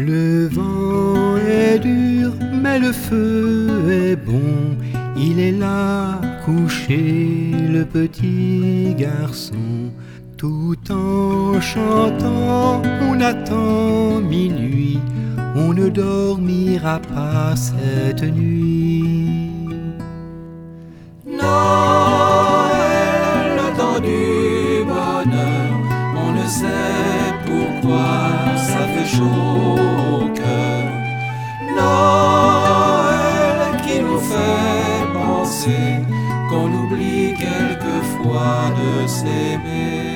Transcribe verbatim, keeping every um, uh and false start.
Le vent est dur, mais le feu est bon. Il est là, couché, le petit garçon. Tout en chantant, on attend minuit. On ne dormira pas cette nuit. Noël, le temps du bonheur, on ne sait pourquoi ça fait chaud au cœur. Noël qui nous fait penser qu'on oublie quelquefois de s'aimer.